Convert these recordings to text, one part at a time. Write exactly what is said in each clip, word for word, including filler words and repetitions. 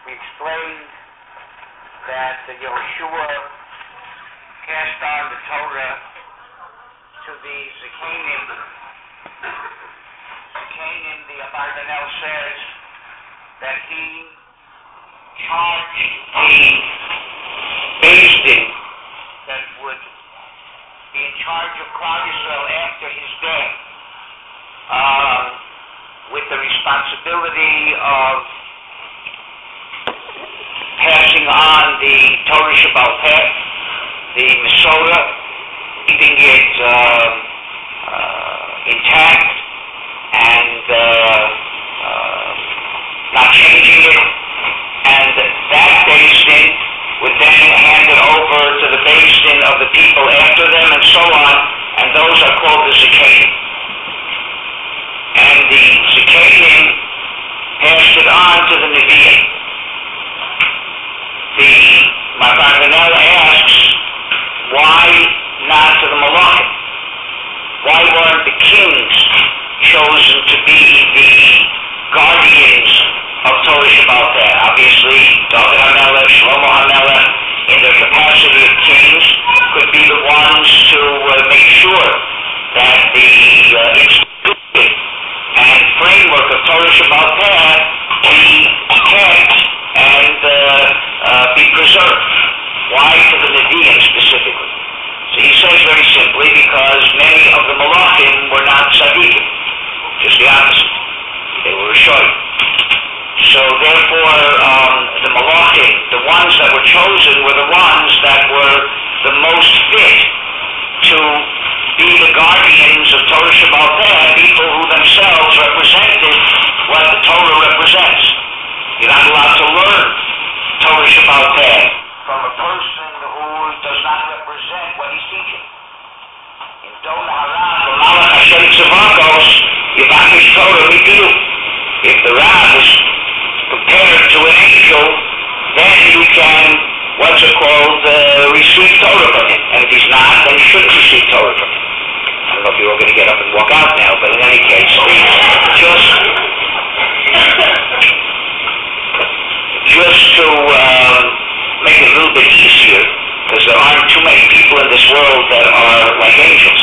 We explained that uh, Yehoshua cast on the Torah to the Zikanim. Zikanim, the Abarbanel says that he charged the Beis Din that would be in charge of Klal Yisrael after his death um, with the responsibility of passing on the Torah Shebaal Peh, the Masorah, keeping it uh, uh, intact and uh, uh, not changing it, and that Beis Din would then hand it over to the Beis Din of the people after them, and so on, and those are called the Zikanim. And the Zikanim passed it on to the Nevi'im. The Abarbanel asks, why not to the Malachim? Why weren't the kings chosen to be the guardians of Torah Shebaal Peh? Obviously, David HaMelech, Shlomo HaMelech, in their capacity of kings, could be the ones to uh, make sure that the uh, institution and framework of Torah Shebaal Peh be kept and uh, uh, be preserved. Why to the Nevi'im specifically? So he says very simply, because many of the Malachim were not tzaddikim, just the opposite. They were Rishonim. So therefore, um, the Malachim, the ones that were chosen, were the ones that were the most fit to be the guardians of Torah Shebaal Peh, people who themselves represented what the Torah represents. You're not allowed to learn Torah Shebaal Peh from a person who does not represent what he's teaching. In Dom Harav, the Malach Hashem Tzavakos, Yivakish Torah Mipilu. If the Rav is compared to an angel, then you can, what's it called, uh, receive Torah from him. And if he's not, then you shouldn't receive Torah from him. I don't know if you're all going to get up and walk out now, but in any case, just, just to uh, make it a little bit easier, because there aren't too many people in this world that are like angels.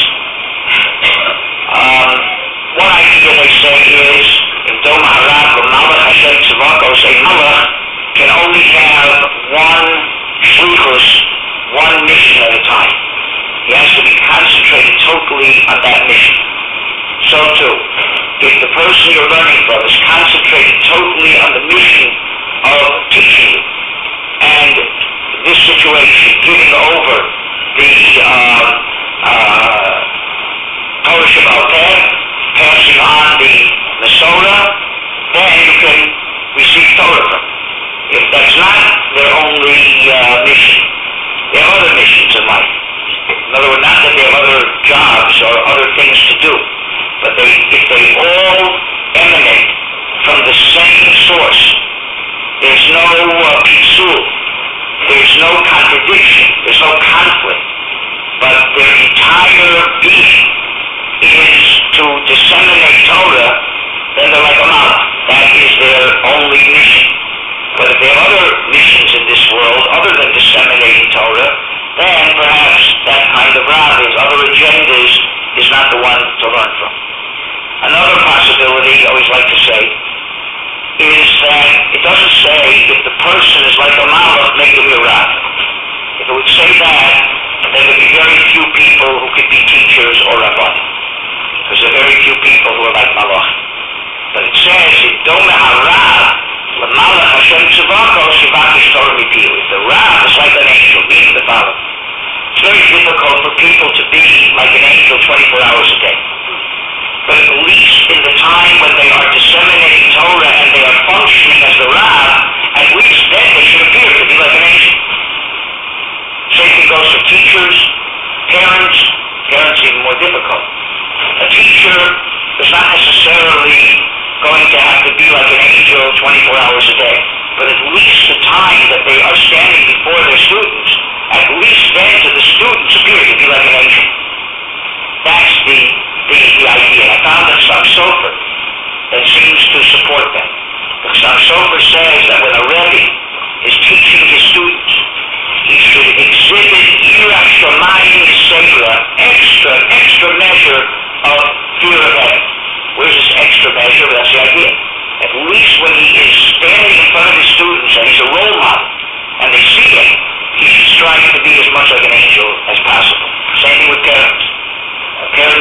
Um, one idea they say is, in Dom Harav, the Malach Hashem Tzavakos, a Malach can only have one shlichus, one mission at a time. He has to be concentrated totally on that mission. So too, if the person you're learning from is concentrated totally on the mission of teaching you, and this situation, giving over the uh, uh, Torah Shebaal Peh, passing on the Masorah, then you can receive Torah from. If that's not their only uh, mission, they have other missions in life. In other words, not that they have other jobs or other things to do, but they, if they all emanate from the same source, there's no uh, pisul, there's no contradiction, there's no conflict, but their entire being is to disseminate Torah, then they're like a Malach. That is their only mission. But if they have other missions in this world, other than disseminating Torah, then perhaps that kind of Rav, his other agendas, is not the one to learn from. Another possibility, I always like to say, is that it doesn't say if the person is like a Malach, make him a Rav. If it would say that, then there would be very few people who could be teachers or Rabbanim. Because there are very few people who are like Malach. But it says, in Dom Harav, the Malach Hashem Tzavakos, Yivakish Torah Mipilu. If the Rav is like an angel, meaning the Malach, it's very difficult for people to be like an angel twenty-four hours a day. But at least in the time when they are disseminating Torah and they are functioning as the Rav, at least then they should appear to be like an angel. Same thing goes for teachers, parents. Parents even more difficult. A teacher is not necessarily going to have to be like an angel twenty-four hours a day, but at least the time that they are standing before their students, at least then to the students appear to be like an angel. That's the, the, the idea. I found that some Sofer that seems to support that. Some Sofer says that when a Rebbe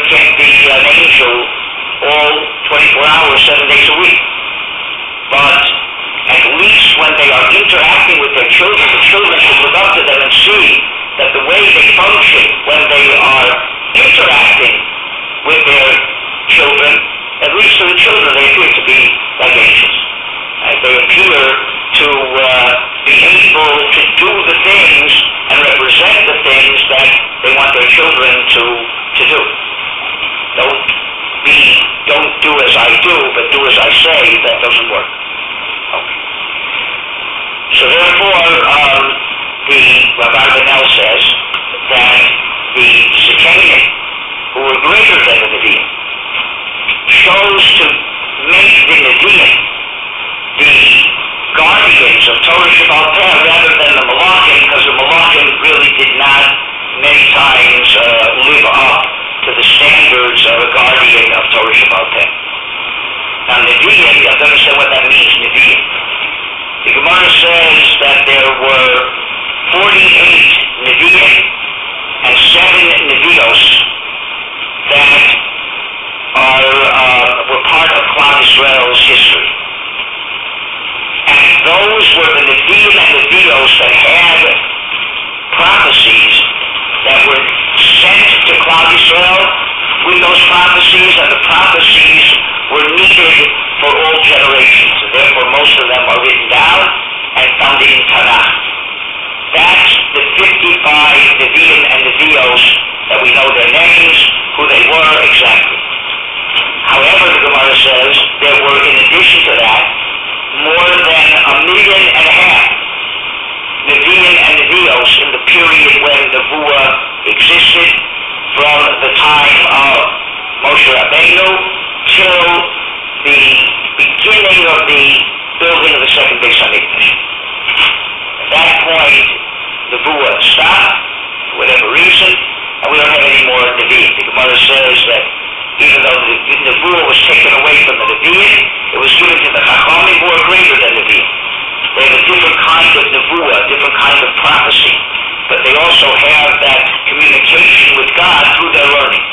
can be an angel all twenty-four hours, seven days a week. But at least when they are interacting with their children, the children should look up to them and see that the way they function when they are interacting with their children, at least to the children, they appear to be like angels. Uh, they appear to uh, be able to do the things and represent the things that they want their children to, to do. Don't be, don't do as I do, but do as I say. That doesn't work. Okay. So therefore, um, the Rabbi Benel says that the Zikanim, who were greater than the Nevi'im, chose to make the Nevi'im the guardians of Torah Shebaal Peh rather than the Malachim, because the Malachim really did not many times uh, live up to the standards of a guardian of Torah Shebaal Peh. Now Nevi'im, you have to understand what that means, Nevi'im. The Gemara says that there were forty-eight Nevi'im and seven Nevi'os that are, uh, were part of Klal Yisrael's history. And those were the Nevi'im and Nevi'os that had prophecies that were sent to Klal Yisrael with those prophecies, and the prophecies were needed for all generations. And therefore most of them are written down and found in Tanakh. That's the fifty-five Nevi'im and Nevi'os that we know their names, who they were exactly. However, the Gemara says there were, in addition to that, more than a million and a half Nevi'im and Nevi'os in the period when Nevuah existed, from the time of Moshe Rabbeinu till the beginning of the building of the second Beis Hamikdash. At that point, Nevuah stopped, for whatever reason, and we don't have any more Nevi'im. The Gemara says that even though the Nevuah was taken away from the Nevi'im, it was given to the Chachamim who are greater than Nevi'im. They have a different kind of Nevuah, a different kind of prophecy, but they also have that communication with God through their learning.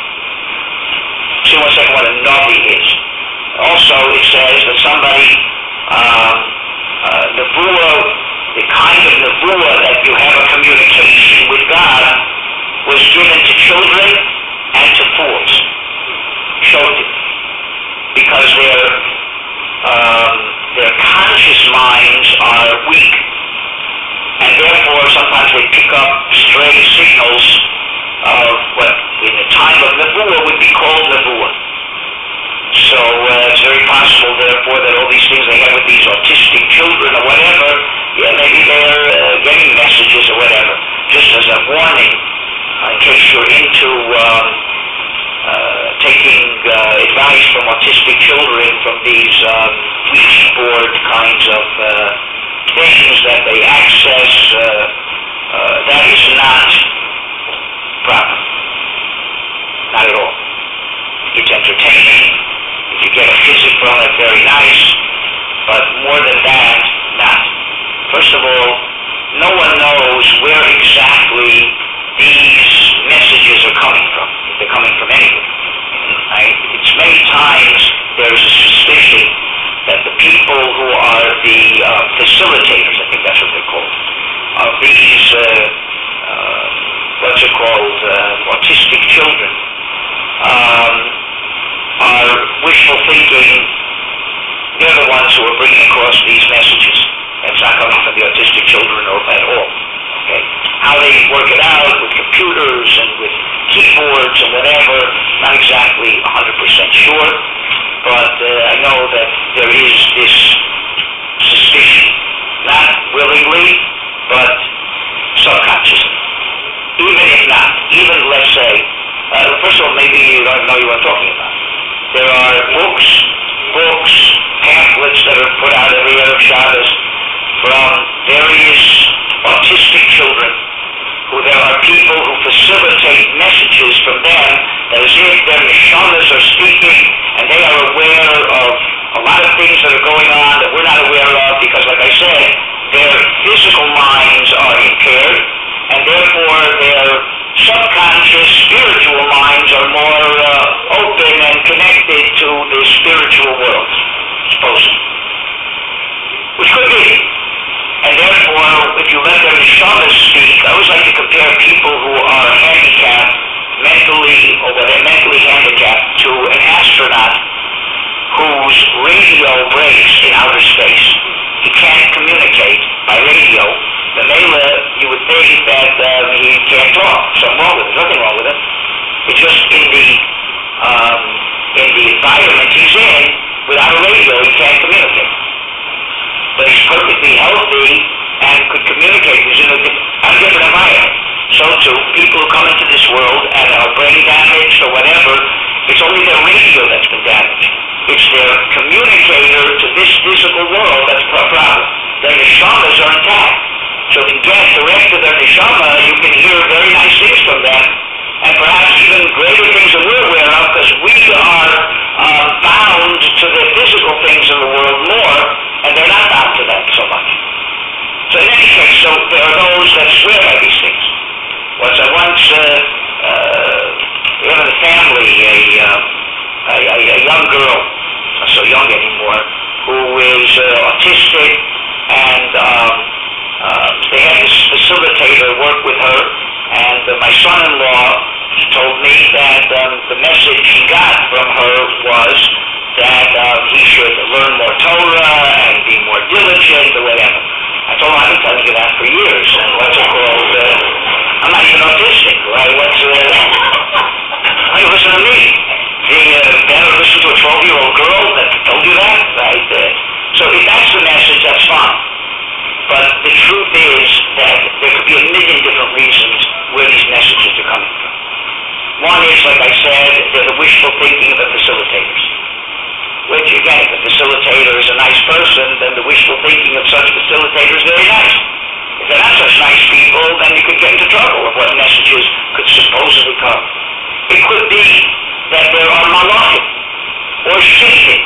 See one second what a Navi is. Also, it says that somebody, um, uh, Nevuah, the kind of Nevuah that you have a communication with God, was given to children and to fools. Showed because their um, their conscious minds are weak, and therefore sometimes they pick up stray signals of what in the time of Nevuah would be called Nevuah. So uh, it's very possible, therefore, that all these things they have with these autistic children or whatever, yeah, maybe they're uh, getting messages or whatever, just as a warning, uh, in case you're into um, uh, taking uh, advice from autistic children from these um, Ouija board kinds of uh, things that they access. Uh, uh, that is not proper. Not at all. It's entertaining. If you get a physic from it, very nice. But more than that, not. First of all, no one knows where exactly these messages are coming from. If they're coming from anywhere. Right? It's many times there's a suspicion that the people who are the uh, facilitators, I think that's what they're called, of these, uh, uh, what's it called, uh, autistic children, um, are wishful thinking. They're the ones who are bringing across these messages. It's not coming from the autistic children at all. Okay? How they work it out with computers and with keyboards and whatever, not exactly one hundred percent sure, but uh, I know that there is this suspicion, not willingly, but subconsciously. Even if not, even let's say, uh, first of all, maybe you don't know what I'm talking about. There are books, books, pamphlets that are put out every other Shabbos from various autistic children, who there are people who facilitate messages from them that as if their neshamas are speaking, and they are aware of a lot of things that are going on that we're not aware of, because like I said, their physical minds are impaired, and therefore their subconscious spiritual minds are more uh, you let their neshamas speak, I always like to compare people who are handicapped, mentally, or they're mentally handicapped, to an astronaut whose radio breaks in outer space. He can't communicate by radio. The mela, you would think that um, he can't talk. Something wrong with it. Nothing wrong with it. It's just in the um, in the environment he's in, without a radio, he can't communicate. But he's perfectly healthy and could communicate. He's in a, a different environment. So too, people who come into this world and are brain damaged or whatever, it's only their radio that's been damaged. It's their communicator to this physical world that's the problem. Their neshamas are intact. So if you get direct to their neshama, you can hear very nice things from them, and perhaps even greater things that we're aware of, because we are uh, bound to the physical things in the world more, and they're not bound to that so much. So in any case, so there are those that swear by these things. Was I once, uh, uh, we have in the family a, uh, a, a young girl, not so young anymore, who is uh, autistic, and um, uh, they had this facilitator work with her, and uh, my son-in-law told me that um, the message he got from her was that um, he should learn more Torah and be more diligent or whatever. I told him, I've been telling you that for years, and what's it called? Uh, I'm not even autistic, right? What's, uh, hey, listen to me. The, uh, better listen to a twelve-year-old girl that told you that, right? Uh, so if that's the message, that's fine. But the truth is that there could be a million different reasons where these messages are coming from. One is, like I said, they're the wishful thinking of the facilitators. Which, again, if the facilitator is a nice person, then the wishful thinking of such facilitators is very nice. If they're not such nice people, then you could get into trouble of what messages could supposedly come. It could be that there are malachim or shifting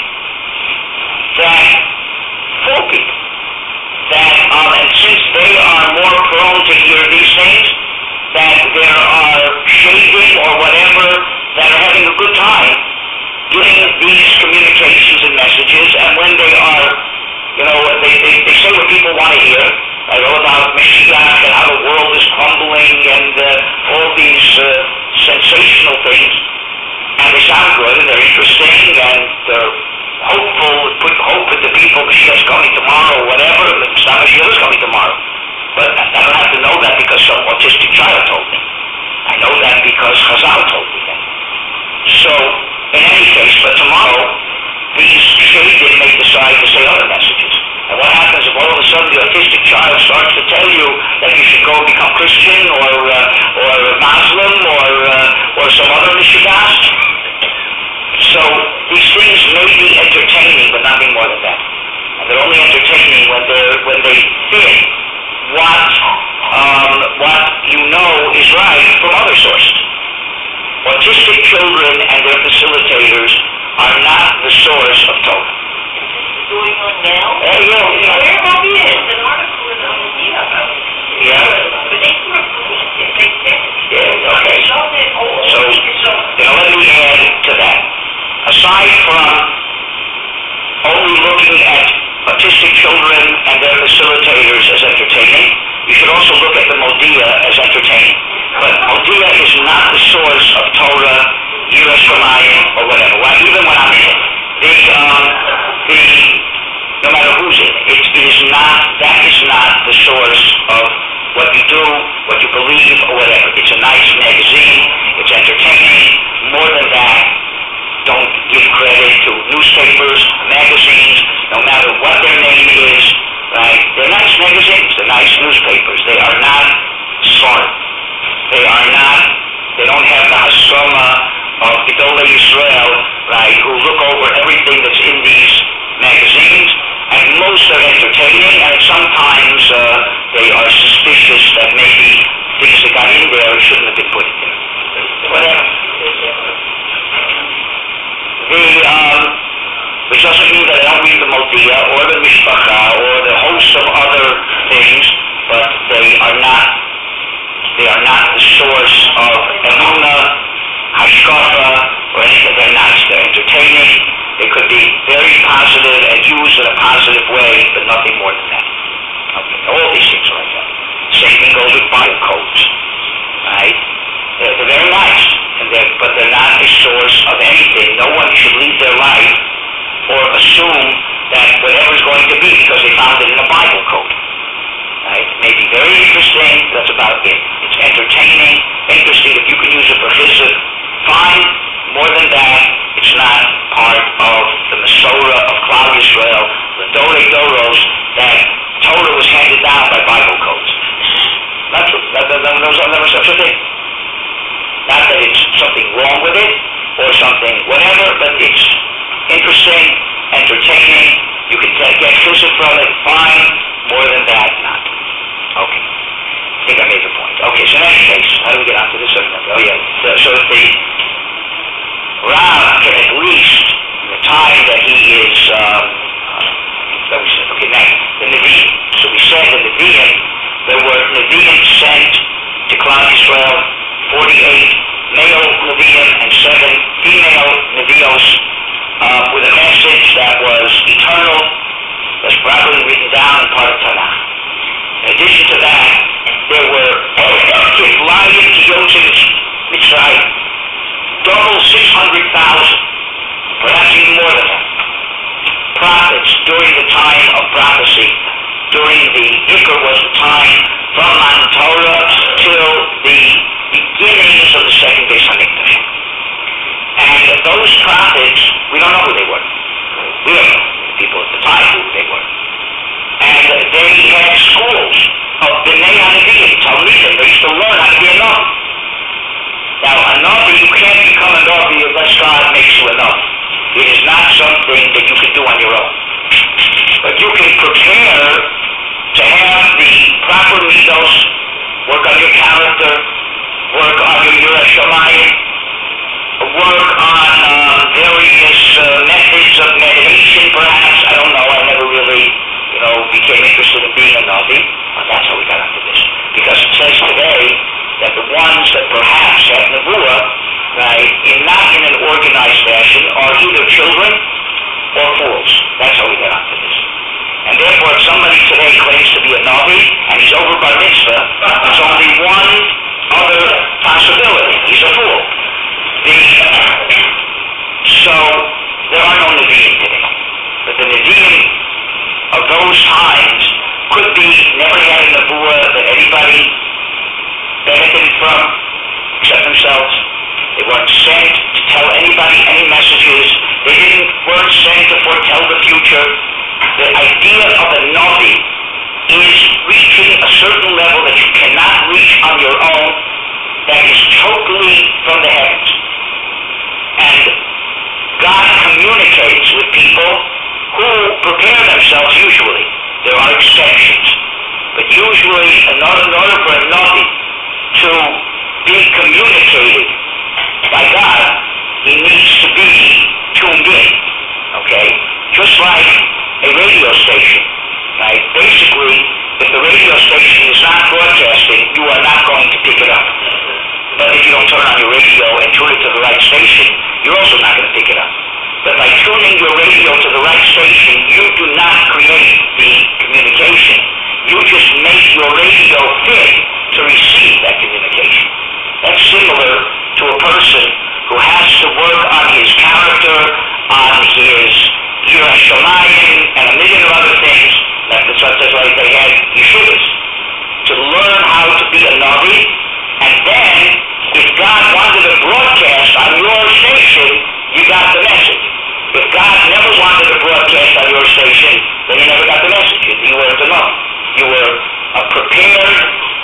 that fool people. That, um, and since they are more prone to hear these things, that there are shading or whatever that are having a good time getting these communications and messages, and when they are, you know, they, they, they say what people want to hear, like all about Mashiach and how the world is crumbling and uh, all these uh, sensational things, and they sound good and they're interesting and they're hopeful, put hope into people, Mashiach's coming tomorrow or whatever, and Mashiach is coming tomorrow. But I don't have to know that because some autistic child told me. I know that because Chazal told me that. So, in any case, but tomorrow, these shaded may decide to say other messages. And what happens if all of a sudden the autistic child starts to tell you that you should go become Christian or uh, or Muslim or uh, or some other mishigas? So these things may be entertaining, but nothing more than that. And they're only entertaining when they when they fit what um, what you know is right from other sources. Autistic children and their facilitators are not the source of Torah. Going on now? Uh, yeah, yeah. Where about this? An article in the media about it. Yeah. But they were released it. They said it. Yeah, okay. So, So, you know, let me add to that. Aside from only looking at autistic children and their facilitators as entertaining, you should also look at the Modia as entertaining. But Modia is not the source of Torah, Yiras Shamayim, or whatever. Well, even when I'm in it, the, um, the, no matter who's in it, it is not, that is not the source of what you do, what you believe, or whatever. It's a nice magazine, it's entertaining. More than that, don't give credit to newspapers, magazines, no matter what their name is, right? They're nice magazines, they're nice newspapers. They are not smart. They are not, they don't have the hasrama of Gedolei Yisrael, right, who look over everything that's in these magazines, and most are entertaining, and sometimes uh, they are suspicious that maybe things that got in there shouldn't have been put in there. Whatever. The, um, which doesn't mean that I don't read the Modia or the Mishpacha or the host of other things, but they are not, they are not the source of Emunah, Hashkafa, or anything. They're nice, they're entertaining, they could be very positive and used in a positive way, but nothing more than that. Okay, all these things are like that. but they're not a source of anything. No one should lead their life or assume that whatever is going to be because they found it in a Bible code. Right? It may be very interesting, that's about it. It's entertaining, interesting. If you can use it for chizuk, fine. More than that, it's not part of the Masorah of Klal Yisrael, the Dorei Doros, that Torah was handed down by Bible codes. Not true. That, that, that, there was never such a thing. Not that it's something wrong with it, or something whatever, but it's interesting, entertaining. You can get chizuk from it, fine. More than that, not. Okay. I think I made the point. Okay, so in any case, how do we get onto this? Oh yeah. So, so the Rav can at least, in the time that he is, um, uh, we said, okay, now, the Nevi'im. So we said the Nevi'im, there were Nevi'im sent to Klal Yisrael, forty-eight male Nevi'im and seven female Nevi'os, uh, with a message that was eternal, that's properly written down in part of Tanakh. In addition to that, there were Kiflayim to Yosef Mitzrayim, double six hundred thousand, perhaps even more than that, prophets during the time of prophecy. During the Iker was the time from Mount Torah till the beginnings of the second Beis Hamikdash. And those prophets, we don't know who they were. We don't know. People at the time who they were. And they had schools of B'nai HaNevi'im, Talmidim. They used to learn how to be a Navi. Now, a Navi, you can't become a Navi unless God makes you a Navi. It is not something that you can do on your own. But you can prepare to have the proper midos, work on your character, work on your Yiras Shamayim, work on um, various uh, methods of meditation, perhaps. I don't know. I never really, you know, became interested in being a Navi. Well, that's how we got into this. Because it says today that the ones that perhaps have Nevuah, right, in not in an organized fashion, are either children or fools. That's how we got into this. And therefore, if somebody today claims to be a Navi, and he's over bar mitzvah, there's only one other possibility. He's a fool. The, so, there are no Nevi'im today. But the Nevi'im of those times could be never had a Nevuah that anybody benefited from, except themselves. They weren't sent to tell anybody any messages. They didn't weren't sent to foretell the future. The idea of a Navi is reaching a certain level that you cannot reach on your own, that is totally from the heavens. And God communicates with people who prepare themselves usually. There are exceptions. But usually, in order, in order for a Navi to be communicated by God, he needs to be tuned in. Okay? Just like a radio station, right? Basically, if the radio station is not broadcasting, you are not going to pick it up. But if you don't turn on your radio and tune it to the right station, you're also not going to pick it up. But by tuning your radio to the right station, you do not create the communication. You just make your radio fit to receive that communication. That's similar to a person who has to work on his character, on his Yiras Shamayim, and a million of other things. That's why they had yeshivas, to learn how to be a Navi. And then, if God wanted to broadcast on your station, you got the message. If God never wanted to broadcast on your station, then you never got the message. You weren't a Navi. You were a prepared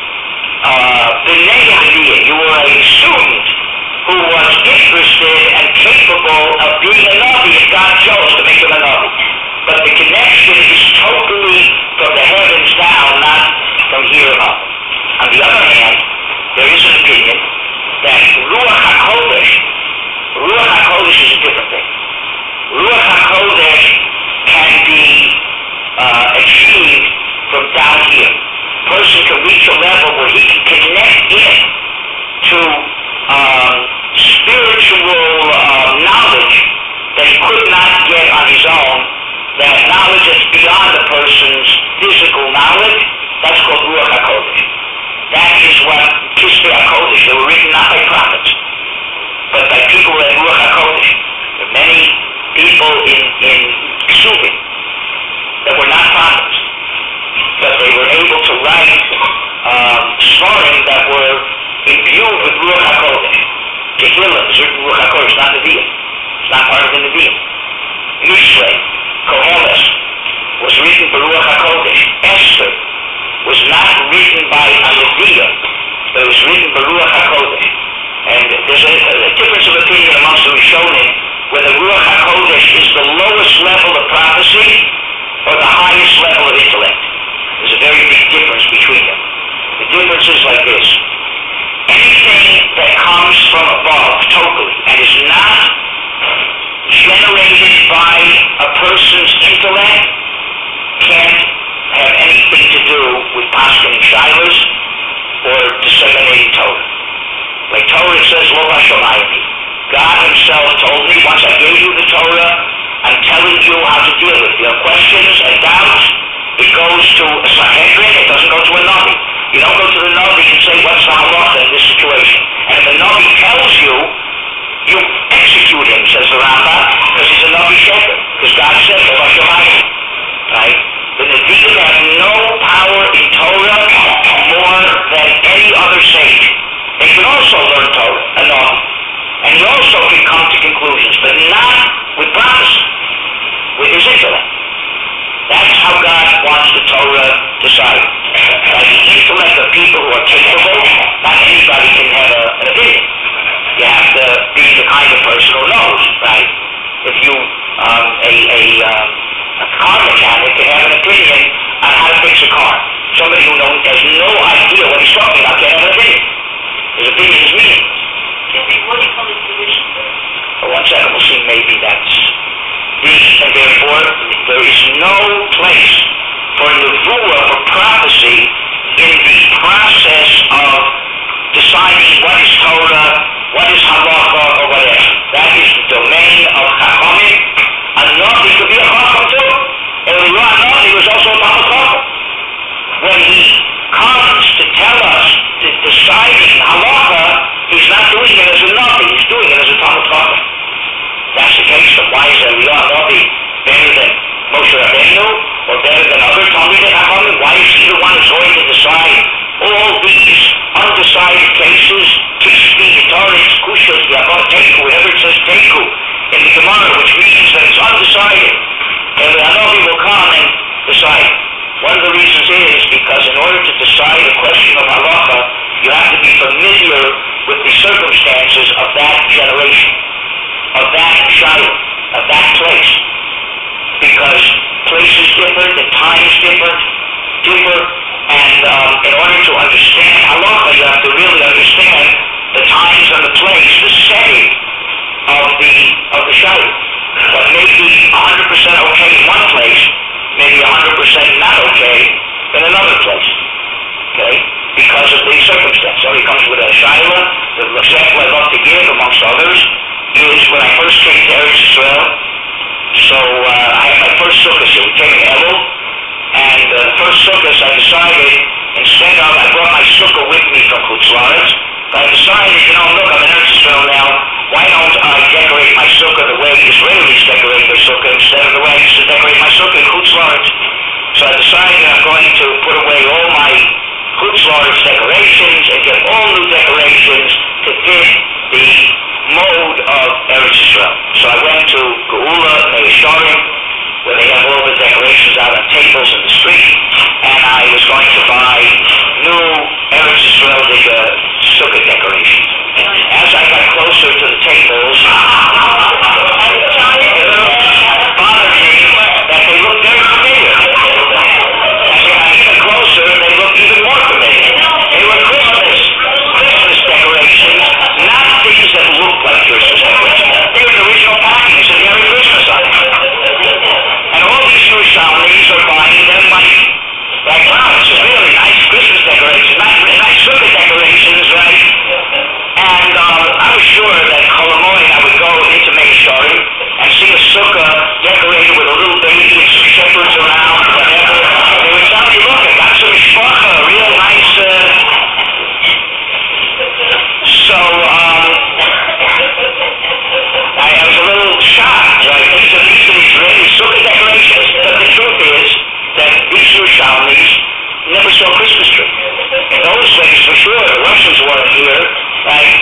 uh, B'nai HaNevi'im. You were a student who was interested and capable of being a Navi if God chose to make him a Navi. But the connection is totally from the heavens down, not from here up. On the other hand, there is an opinion that Ruach HaKodesh, Ruach HaKodesh is a different thing. Ruach HaKodesh can be uh, achieved from down here. A person can reach a level where he can connect in to um, spiritual uh, knowledge that he could not get on his own, that knowledge that's beyond a person's physical knowledge. That's called Ruach HaKodesh. That is what Kisvei HaKodesh, they were written not by prophets. but by people in Ruach HaKodesh. There are many people in, in Ksubim that were not prophets, but they were able to write um, Svarim that were imbued with Ruach HaKodesh. Tehillim is written Ruach HaKodesh, not Nevi'im. It's not part of the Nevi'im. Mishlei, Koheles, was written by Ruach HaKodesh. Esther was not written by a Nevi'im, but it was written by Ruach HaKodesh. And there's a, a difference of opinion amongst the Rishonim whether Ruach HaKodesh is the lowest level of prophecy or the highest level of intellect. There's a very big difference between them. The difference is like this. Anything that comes from above totally and is not generated by a person's intellect can't have anything to do with poskening shilas or disseminating Torah. Like Torah says, Lo Hashamayim. God himself told me, once I gave you the Torah, I'm telling you how to deal with your questions and doubts. It goes to a Sanhedrin, it doesn't go to a Navi. You don't go to the Navi and say, what's the halacha in this situation? And if the Navi tells you, you execute him, says the Rambam, because he's a Navi shepherd. Because God said, Lo Hashamayim. Right? The Nevi'im have no power in Torah more than any other sage. They can also learn Torah, a Navi. And he also can come to conclusions, but not with prophecy, with his intellect. That's how God wants the Torah decided. By the intellect of people who are capable, not anybody can have a, an opinion. You have to be the kind of person who knows, right? If you, um, a, a, um, a car mechanic can have an opinion on how to fix a car. Somebody who knows, has no idea what he's talking about can have an opinion. His opinion is meaningless. What do you call this position? For one second, we'll see maybe that's the, and therefore there is no place for nevuah, for prophecy, in the process of deciding what is Torah, what is halacha, or whatever. That is the domain of Chachamim. A Navi could be a Chacham too. Eliyahu Navi was also a Chacham. When he comes to tell us, to deciding halacha, he's not doing it as a Navi, he's doing it as a Talmud Chacham. That's the case. So why is Eliyahu Navi better than Moshe Rabbeinu, or better than other Talmidei Chachamim? Why is he the one who's going to decide all these undecided cases? Tishbi, Yitaris, Kushas, Yavot, Teku, whatever it says Teku in the Gemara, which means that it's undecided. Eliyahu Navi will come and decide. One of the reasons is because in order to decide a question of halacha, you have to be familiar with the circumstances of that generation, of that child, of that place. Because place is different and time is different, differ, and um, in order to understand halacha, you have to really understand the times and the place, the setting of the of the child. But maybe one hundred percent okay in one place, maybe one hundred percent not okay in another place. Okay? Because of the circumstance. So he comes with a shaila, the Lashem I'd love to give, amongst others, is when I first came to Eretz Yisrael. So uh, I had my first sukkah, so we came in Elul, and uh, the first sukkah, I decided, instead of, I brought my sukkah with me from Chutz La'aretz, I decided, you know, look, I'm in Eretz Yisrael now, why don't I decorate my sukkah the way Israelis decorate their sukkah instead of the way I used to decorate my sukkah in Chutz La'aretz? So I decided I'm going to put away all my Chutz La'aretz decorations and get all new decorations to fit the mode of Eretz Yisrael. So I went to Geula, Neisharim, where they have all the decorations out on tables in the street, and I was going to buy new Eretz Yisrael uh, sukkah decorations. As I got closer to the tables, it bothered me that they looked very familiar.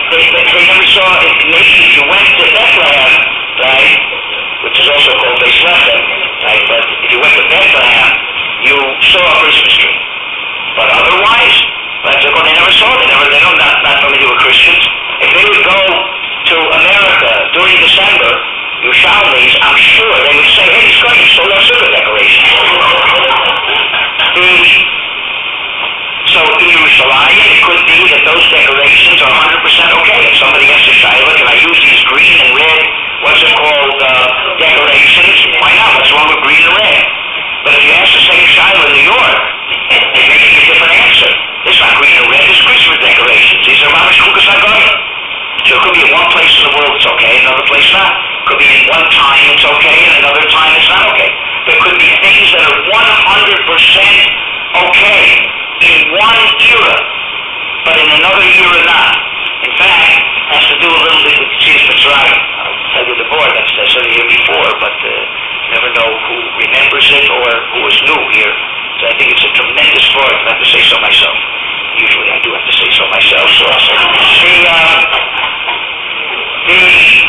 they, they, they never saw, maybe if you went to Bethlehem, right, which is also called Bethlehem, right, but if you went to Bethlehem, you saw a Christmas tree. But otherwise, right, so they never saw it. They never, they don't, not, not familiar with Christians. If they would go to America during December, Yerushalmis, I'm sure they would say, hey, it's great, so let's look at decorations. the, so in Yerushalayim, it could be that those decorations are one hundred percent okay. If somebody asks a Shiloh, can I use these green and red, what's it called, uh, decorations? Why not? What's wrong with green and red? But if you ask the same Shiloh in New York, it may be a different answer. It's not green and red, it's Christmas decorations. These are Mamash Kukas Hagoyim. So it could be in one place in the world it's okay, another place not. It could be in one time it's okay, and another time it's not okay. There could be things that are one hundred percent okay in one era, but in another era not. In fact, it has to do a little bit with Yetzias Mitzrayim. I'll tell you the board, that's I said it here before, but uh, never know who remembers it or who is new here. So I think it's a tremendous board. I have to say so myself. Usually I do have to say so myself. So also, the, uh, the,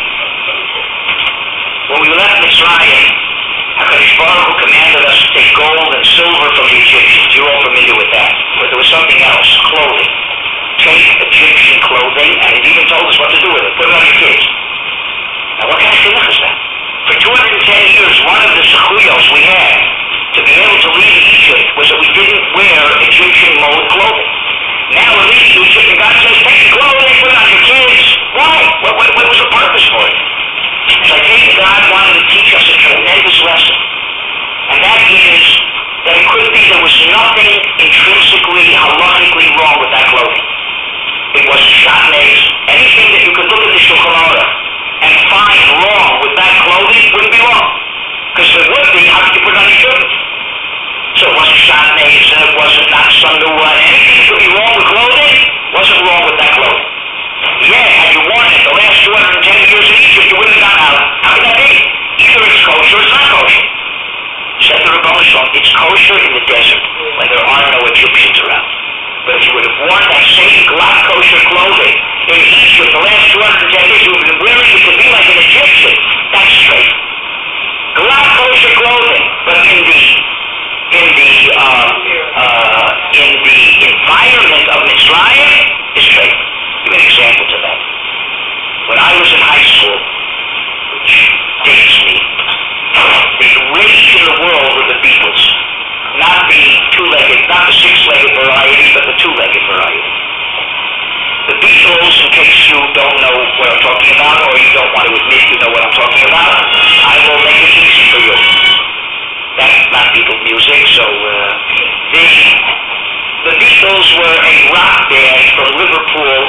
when we left Mitzrayim, HaKadosh Baruch Hu commanded us to take gold and silver from the Egyptians. You're all familiar with that. But there was something else, clothing. Take Egyptian clothing, and it even told us what to do with it. Put it on your kids. Now what kind of thing is that? For two hundred ten years, one of the zechuyos we had to be able to leave Egypt was that we didn't wear Egyptian mode clothing. Now we're leaving Egypt, and God says, take the clothing, put it on your kids. Why? What, what, what was the purpose for it? So I think God wanted to teach us a tremendous lesson. And that is that it could be there was nothing intrinsically, halachically wrong with that clothing. It was shatnez. Anything that you could look at the Shulchan Aruch and find wrong with that clothing wouldn't be wrong. Because if it would be, how could you put it on your children? So it wasn't shatnez, and it wasn't not sandua, and anything that could be wrong with clothing wasn't wrong with that clothing. Yeah, had you worn it the last two hundred ten years in Egypt, you wouldn't have gone out. How could that be? Either it's kosher or it's not kosher. Said the Rebbe Shalom, it's kosher in the desert when there are no Egyptians around. But if you would have worn that same glatt kosher clothing in Egypt the last two hundred ten years, you would have been wearing it to be like an Egyptian. That's straight. Glatt kosher clothing, but in the in the uh, uh, in the environment of Mitzrayim is straight. Give me an example to that. When I was in high school, which dates me, the rage in the world were the Beatles. Not the two-legged, not the six-legged variety, but the two-legged variety. The Beatles, in case you don't know what I'm talking about, or you don't want to admit you know what I'm talking about, I will make it easy for you. That's not Beatles music, so uh, the the Beatles were a rock band from Liverpool,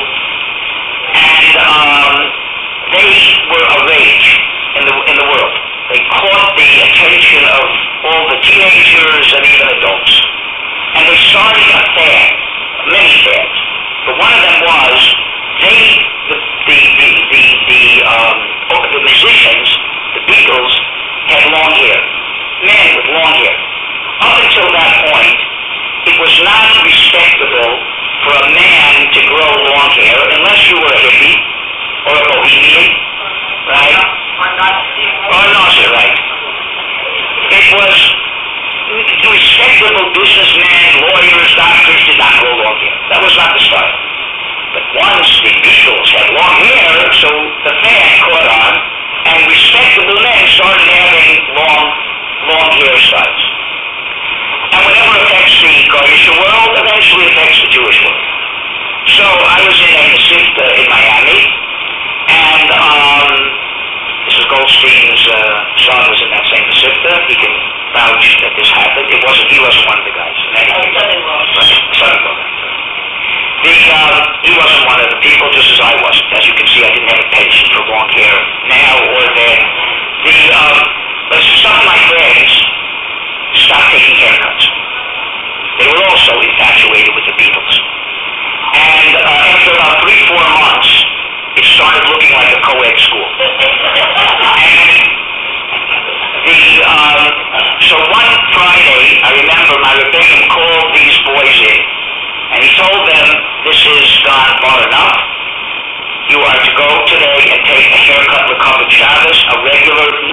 and um, they were a rage in the in the world. They caught the attention of all the teenagers and even adults. And they started a fad, many fads. But one of them was, they, the, the, the, the, the, um, the musicians, the Beatles, had long hair. Men with long hair. Up until that point, it was not respectable for a man to grow long hair unless you were a hippie or a bohemian, right? Or a Nazir, right? It was respectable businessmen, lawyers, doctors did not grow long hair. That was not the style. But once the Beatles had long hair, so the fad caught on, and respectable men started having long, long hairstyles. And whatever affects the Goyish world, eventually affects the Jewish world. So I was in a Masifta in Miami, and um, Missus Goldstein's uh, son was in that same Masifta. He can vouch that this happened. It wasn't, he wasn't one of the guys. In any case. Son-in-law. The, uh, he wasn't one of the people, just as I wasn't. As you can see, I didn't have a penchant for long hair now or then. The, um, but some of my friends stopped taking haircuts. They were also infatuated with the Beatles. And uh, after about three, four months, it started looking like a co-ed school. And the, um, so one Friday, I remember my Rebbeinu called these boys in, and he told them, this has gone far enough. You are to go today and take a haircut with Kavod Shabbos, a regular.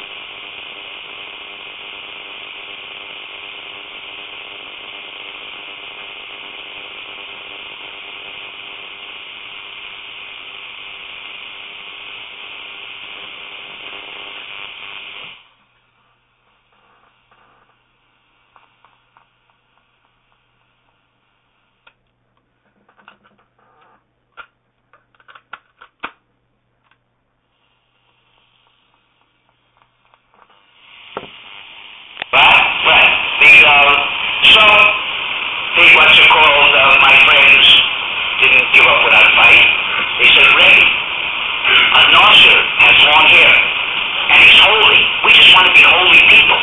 What's it called? Uh, my friends didn't give up without a fight. They said, Rebbe, a Nasser has long hair, and he's holy. We just want to be holy people.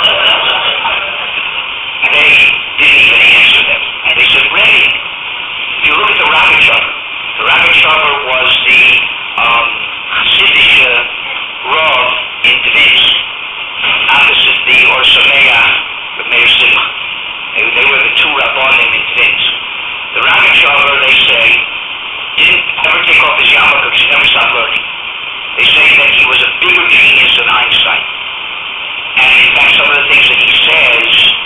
And they didn't even answer them. And they said, Rebbe, if you look at the Rogatchover, the Rogatchover was the um, Hasidic uh, Rav in Dvinsk, opposite the Or Sameach, the Meir Simcha. They, they were the two Rabbanim in Dvinsk. The Rogatchover, they say, didn't ever take off his yarmulke because he never stopped learning. They say that he was a bigger genius than Einstein. And in fact, some of the things that he says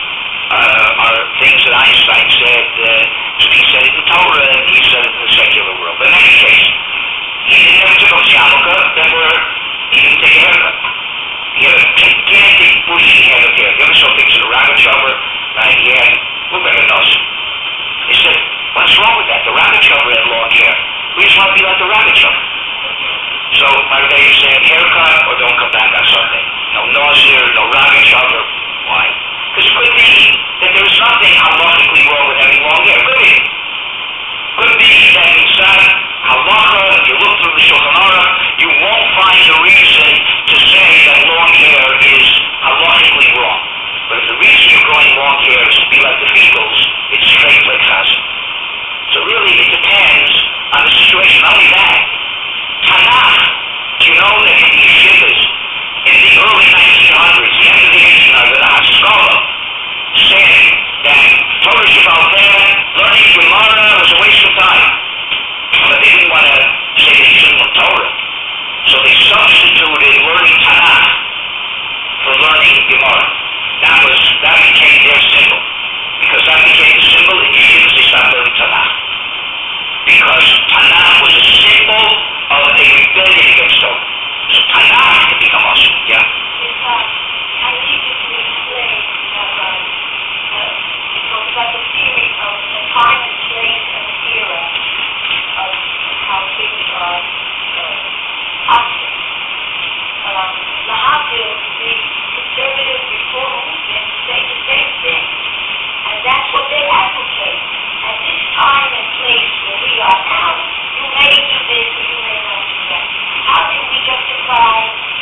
uh, are things that Einstein said. Uh, he said it in Torah, and he said it in the secular world. But in any case, he never took off his yarmulke, therefore he didn't take a haircut. He had a gigantic, bushy head of hair. You ever saw pictures of the Rogatchover? Right, he had, looked like a nose. They said, what's wrong with that? The Rogatchover had long hair. We just want to be like the Rogatchover. So, by the way, you say haircut or don't come back on Sunday. No nausea, no Rogatchover. Why? Because it could be that there's nothing halachically wrong with having long hair. Could be. Could be that inside halacha, if you look through the Shulchan Aruch, you won't find a reason to say that long hair is halachically wrong. But if the reason you're growing long hair is to be like the Beatles, it's straight like chassid. So really, it depends on the situation. Not only that, Tanakh, do you know that in the yeshivas, in the early nineteen hundreds, the end of the eighteen hundreds, the Haskalah said that Torah Shebaal Peh, learning Gemara was a waste of time. But they didn't want to say that you shouldn't learn Torah. So they substituted learning Tanakh for learning Gemara. That was, that became their symbol. Because that became the symbol in yeshivas, they stopped learning Tanakh. Because Tanakh was a symbol of a rebellion against Torah. So Tanakh had become awesome. Yeah? Yes, uh, I need you to explain that, uh, uh, it talks about the theory of the time and place and era of how things are uh, opposite. Um, Lahavdil, the conservative reform movement, say the same thing. And that's what they advocate. At this time and place where we are now, you may do this or you may not do that. How can we justify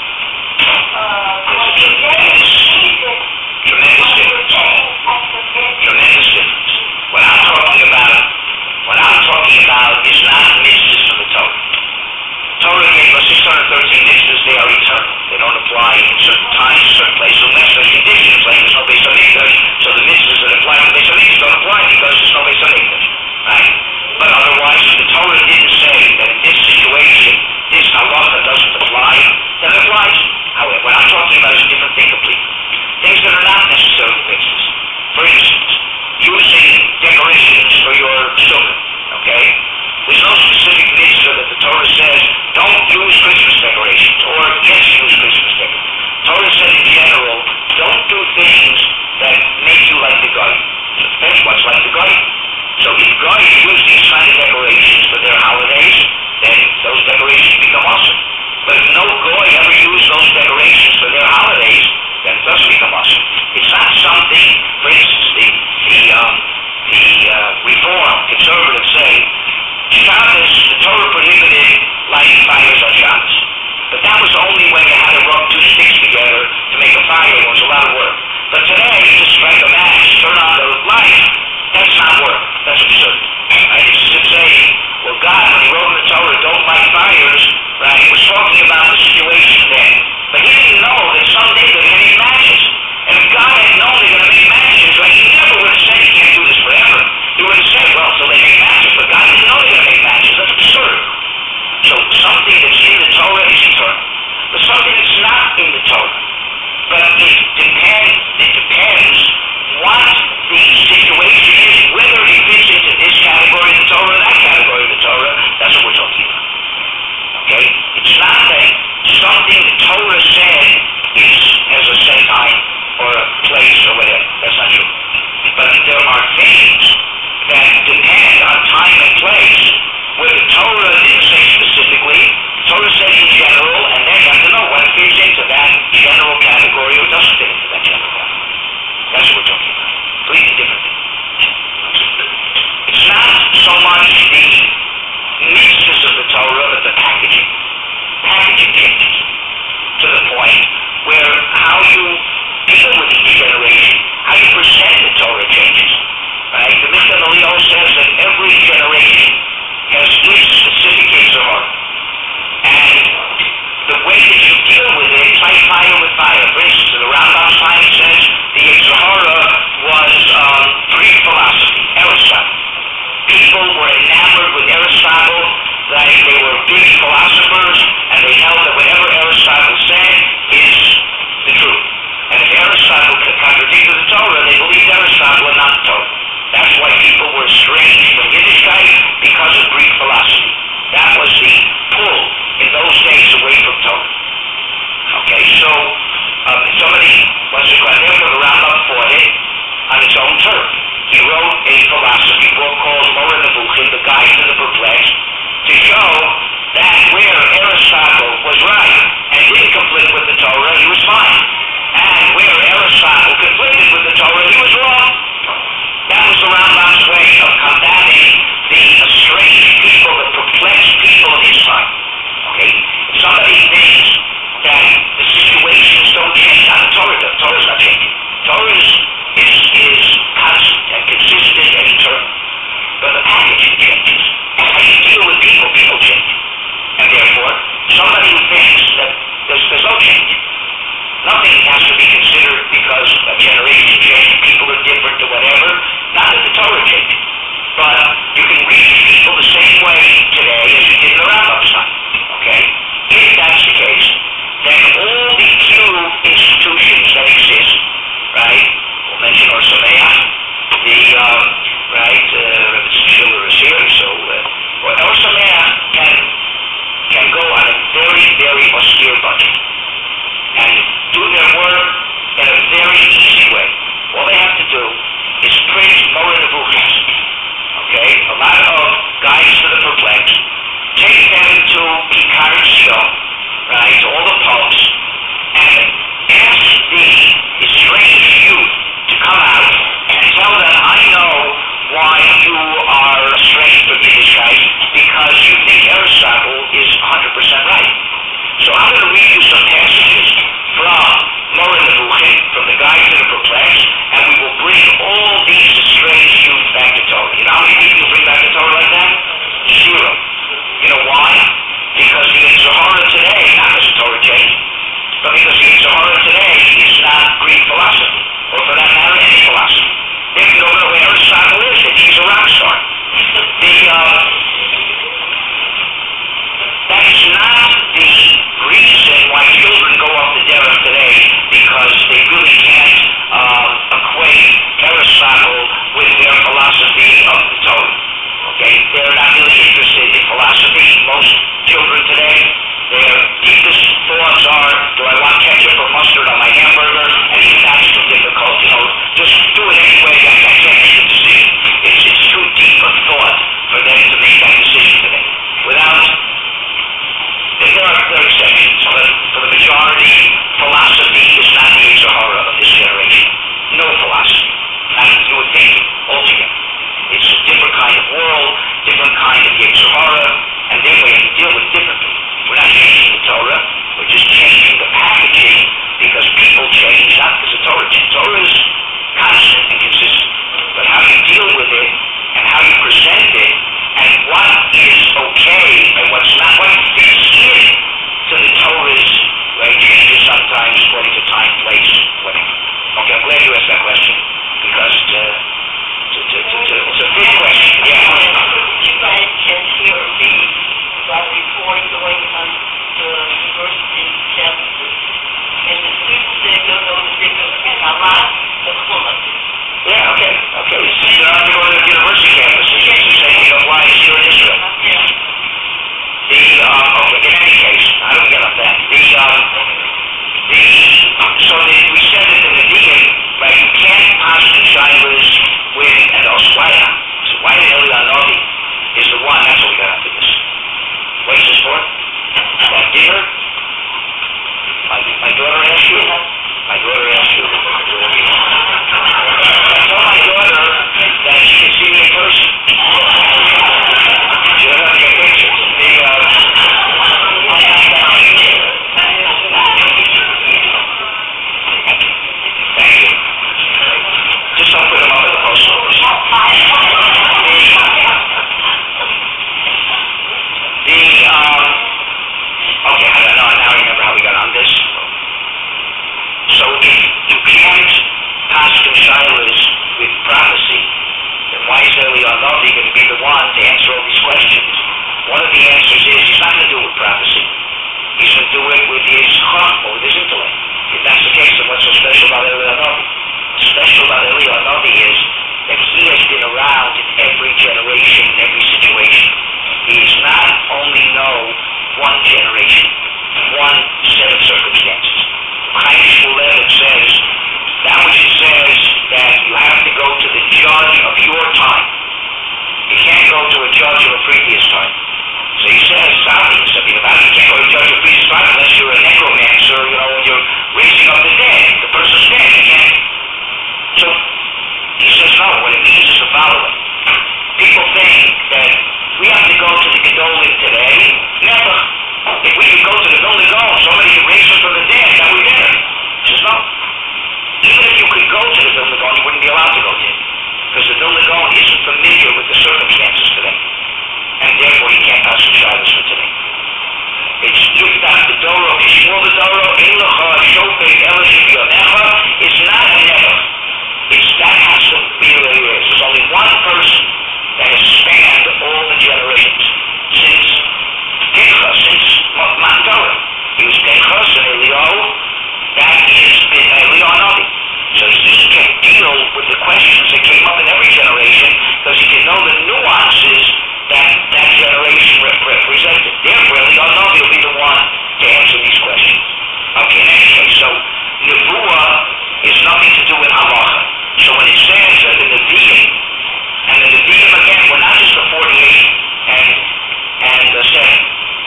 uh, what you say is Jesus? Tremendous difference. Tremendous difference. What I'm talking about, what I'm talking about is not mitzvahs from the Torah. Torah gave us six hundred thirteen mitzvahs, they are eternal. They don't apply in certain times, certain places, unless there's conditions, like there's no base on English, so the mitzvahs that apply to base on English don't apply because there's no base on English. Right? But otherwise, if the Torah didn't say that in this situation, this halacha doesn't apply, then it applies. However, what I'm talking about is a different thing completely. Things that are not necessarily mitzvahs. For instance, using decorations for your children, okay? There's no specific mitzvah that the Torah says, don't use Christmas decorations, or yes, use Christmas decorations. Torah said in general, don't do things that make you like the guy. So it depends what's like the guy. So if guys use these kind of decorations for their holidays, then those decorations become awesome. But if no goy ever used those decorations for their holidays, then it doesn't become awesome. It's not something, for instance, the, the, um, the uh, Reform, conservatives say, Shabbos, the Torah prohibited lighting fires on Shabbos. But that was only when you had to rub two sticks together to make a fire. It was a lot of work. But today, you just strike a match, turn on the light. That's not work. That's absurd. Right? It's just saying, well, God, when he wrote in the Torah, don't light fires, right, he was talking about the situation then. But he didn't know that someday they're going to make matches. And if God had known they're going to make matches, right, he never would have said he can't do this forever. He would have said, well, so they make matches, but God didn't know they're going to make matches. That's absurd. So that depend on time and place, where the Torah didn't say specifically. Torah said in general, and then you have to know what fits into that general category or doesn't fit into that general category. That's what we're talking about. Completely different thing. It's not so much the mitzvahs of the Torah, but the packaging. Packaging changes to the point where how you deal with each generation, how you present the Torah changes. Right? The Mishnah Leo says that every generation has its specific Yitzhahara. And the way that you deal with it, it's like fire with fire. For instance, the Rambam's time says the Yitzhahara was um, Greek philosophy, Aristotle. People were enamored with Aristotle, that they were big philosophers, and they held that whatever Aristotle said is the truth. And if Aristotle contradicted the Torah, they believed Aristotle and not the Torah. That's why people were estranged from Yiddishkeit, because of Greek philosophy. That was the pull in those days away from Torah. Okay, so um, somebody, what's it called? Therefore, the Rambam fought it on its own turf. He wrote a philosophy book called Moreh Nevuchim, The Guide to the Perplexed, to show that where Aristotle was right and didn't conflict with the Torah, he was fine. And where Aristotle conflicted with the Torah, he was wrong. That was the Rambam's way of combating the estranged people, the perplexed people of his time. Okay? If somebody thinks that the situations don't change, not the Torah, the Torah's not changing. Torah is, is, is constant and consistent and eternal. But the packaging changes. How you deal with people, people change. And therefore, somebody who thinks that there's, there's no change, nothing has to be considered because a generation changed, people are different or whatever, not that the Torah changed. But you can reach people the same way today as you did in the Rambam's time. Okay? If that's the case, then all the few institutions that exist, right? We'll mention Or Sameach, the, um, right, uh, Schiller is here, so, uh, Or Sameach can, can go on a very, very austere budget and do their work in a very easy way. All they have to do is print Moreh Nevuchim. Okay? A lot of guides to the perplexed. Take them to Picard Show, right? To all the pubs, and ask the estranged youth to come out and tell them, I know why you are estranged from Yiddishkeit, because you think Aristotle is one hundred percent right. So I'm going to read you some passages from Moreh Nevuchim, from the Guide to the Perplexed, and we will bring all these estranged youth back to Torah. You know how many people you bring back to Torah like that? Zero. You know why? Because the Yitzhahara today, not because the Torah changed, but because the Yitzhahara today is not Greek philosophy, or for that matter, any philosophy. They can go to where Aristotle is, and he's a rock star. The, uh, that's not the reason why children go off the derech today, because they really can't uh, equate Aristotle with their philosophy of the Torah. Okay, they're not really interested in philosophy. Most children today, their deepest thoughts are, do I want ketchup or mustard on my hamburger? And even that's too difficult. You know, just do it anyway. I can't make a decision. It's, it's too deep a thought for them to make that decision today. Without, there are, there are exceptions, but for the majority, philosophy is not the Yitzhahara of this generation. No philosophy. Nothing to do with thinking altogether. It's a different kind of world, different kind of Yitzhahara, and therefore you have to deal with it differently. We're not changing the Torah, we're just changing the packaging, because people change, not because the Torah changes. Torah is constant and consistent. But how you deal with it, and how you present it, and what is okay, and what's not, what fits in to the Torah's, right, changes sometimes according to time, place, whatever. Okay, I'm glad you asked that question, because uh, it's, it's, it's, it's a big question. Yeah. You guys can hear or read about before going on the university campuses, and the students there don't know the difference between Hamas and Chullah. Yeah, okay, okay. You're not going to the university campuses. Yes, you say you don't lie here in Israel. Yeah. The, uh, okay, in any case, I don't get on that. The, um, the, so the, we said it in the beginning, right, you can't pass the shilas with an oswaya. So why Navi going to be the one to answer all these questions? One of the answers is he's not going to do it with prophecy. He's going to do it with his chachma, with his intellect. If that's the case, then what's so special about Eliyahu Navi? What's special about Eliyahu Navi is that he has been around in every generation, in every situation. He does not only know one generation, one set of circumstances. Chaim Shmulevitz says, that which it says that you have to go to the judge of your time. You can't go to a judge of a previous time. So he says, something, something about it. You can't go to a judge of a previous time unless you're a necromancer, you know, when you're raising up the dead. The person's dead, you can't. So he says, no, what it means is the following. People think that we have to go to the Gedolim today. Never. If we could go to the Vilna Gaon, somebody could raise us from the dead, that would be better. He says, no. Even if you could go to the Vilna Gaon, you wouldn't be allowed to go to it. Because the Vilna Gaon isn't familiar with the circumstances today. And therefore he can't pass the Shabbos for today. It's Yiftach the Doro, Kishmul the Doro, Eilacha, Shofet, Elishim, Yonecha. It's not a never. It's that has to be what it is. There's only one person that has spanned all the generations. Since Pinchas, since Mount Torah. He was Pinchas and Eliyahu. That is Eliyahu Navi. So he can deal with the questions that came up in every generation because he can know the nuances that that generation rep- represented. Therefore, Eliyahu Navi will be the one to answer these questions. Okay, in any case, so Nebuah is nothing to do with halacha. So when it says that the Nevi'im, and the Nevi'im again were not just the forty-eight and and the seven,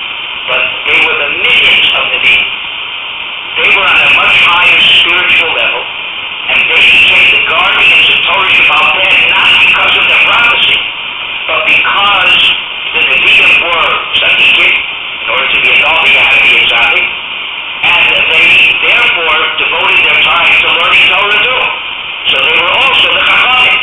but they were the millions of Nevi'im. They were on a much higher spiritual level, and they became the guardians of Torah Shabbat Ben, not because of their prophecy, but because the Nevi'im were tzaddikim. In order to be a Navi, you had to be a tzaddik, and they therefore devoted their time to learning Torah too. So they were also the Chachamim.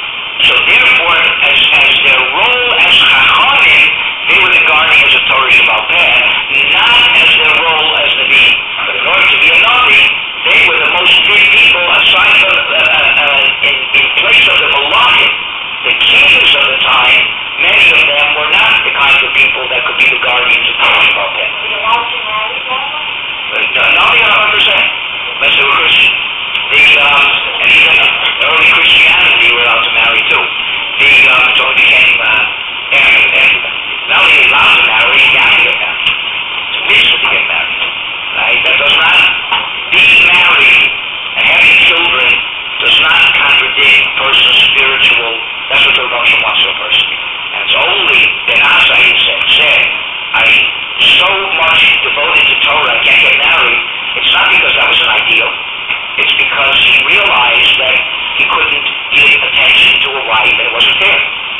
So therefore, as, as their role as Chachamim, they were the guardians of Torah Shabbat Ben, not as their role as Nevi'im. But in order to be a Navi, they were the most fit people aside from, uh, uh, in, in place of the Malachim, the kings of the time. Many of them were not the kinds of people that could be the guardians of Torah Shabbat Ben. Were you allowed to marry them? No, not one hundred percent. Unless they were Christian. The, um, and even early Christianity were allowed to marry too. The, um, it only became, uh, after, after that. Not only are you allowed to marry, you have to get married. It's a mitzvah to get married. Right? That does not, being married and having children does not contradict a person's spiritual, that's what the Rebbe wants for a person. And it's only, Ben Azai said, said, I'm so much devoted to Torah, I can't get married. It's not because that was an ideal. It's because he realized that he couldn't give attention to a wife and it wasn't fair.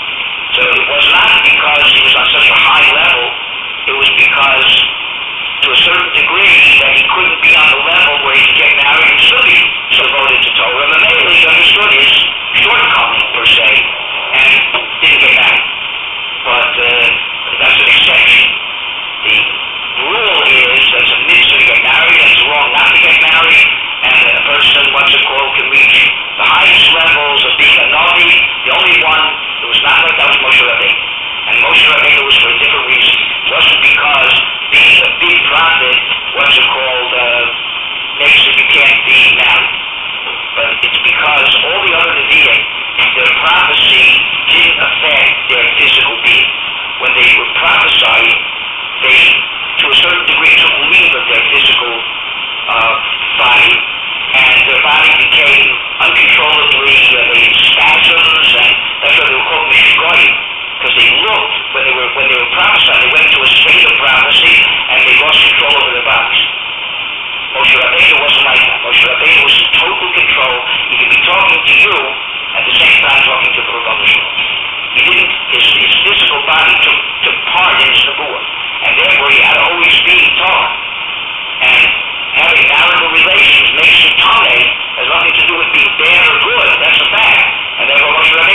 So it was not because he was on such a high level, it was because to a certain degree that he couldn't be on the level where he could get married and still be so devoted to Torah. And maybe he understood his shortcoming per se and didn't get married. But uh, that's an exception. The rule is that it's a mitzvah to get married and it's wrong not to get married, and a person, what's it called, can reach the highest levels of being a Navi. The only one that was not like that was Moshe Rabbeinu. And Moshe Rabbeinu was for a different reason. It wasn't because being a big prophet, what's it called, uh, makes it you can't be married. But it's because all the other Nevi'im, their prophecy didn't affect their physical being. When they were prophesying, they, to a certain degree, took leave of their physical uh, body, and their body became uncontrollably, uh, they had spasms, and that's why they were called Mishgoyim, because they looked, when they were when they were prophesying, they went into a state of prophecy, and they lost control over their bodies. Moshe Rabbeinu wasn't like that. Moshe Rabbeinu was in total control. He could be talking to you, at the same time talking to the Rebbe Shalom. He didn't, his, his physical body took, took part in his Nebuah, and therefore he had to always be taught. And having marital relations makes you tame, has nothing to do with being bad or good, that's a fact. And therefore Moshe Rabbeinu